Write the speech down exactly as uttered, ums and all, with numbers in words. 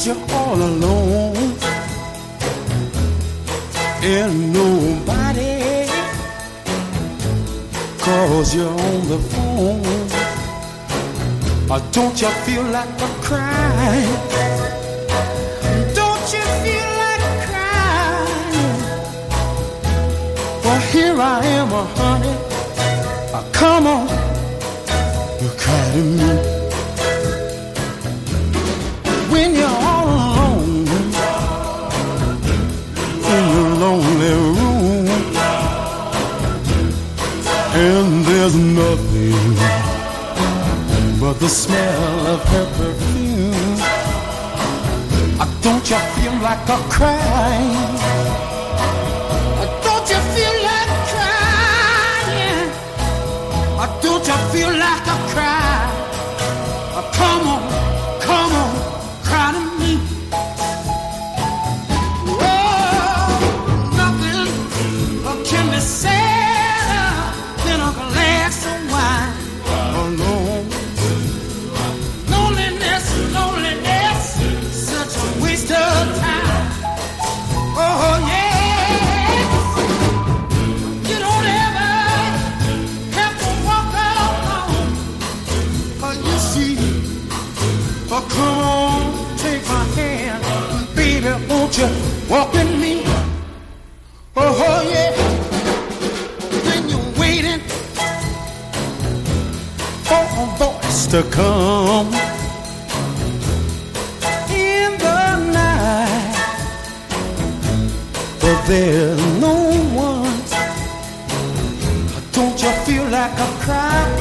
you're all alone and nobody calls you on the phone? Or don't you feel like a crying? Don't you feel like crying? Well, here I am, oh, honey. Oh, come on, you cry to me. When you're all alone in your lonely room, and there's nothing but the smell of her perfume. Uh, don't you feel like a crying? Uh, don't you feel like crying? Uh, don't you feel like a cry? Uh, come on, come on, cry to me. Oh, nothing uh, can be sadder than a glass of wine alone. Loneliness, loneliness, such a waste of time. Oh yeah, you don't ever have to walk alone. Oh, you see, oh come on, take my hand, baby, won't you walk with me? Oh yeah, when you're waiting for a voice to come in the night, but there's no one. Don't you feel like a cry?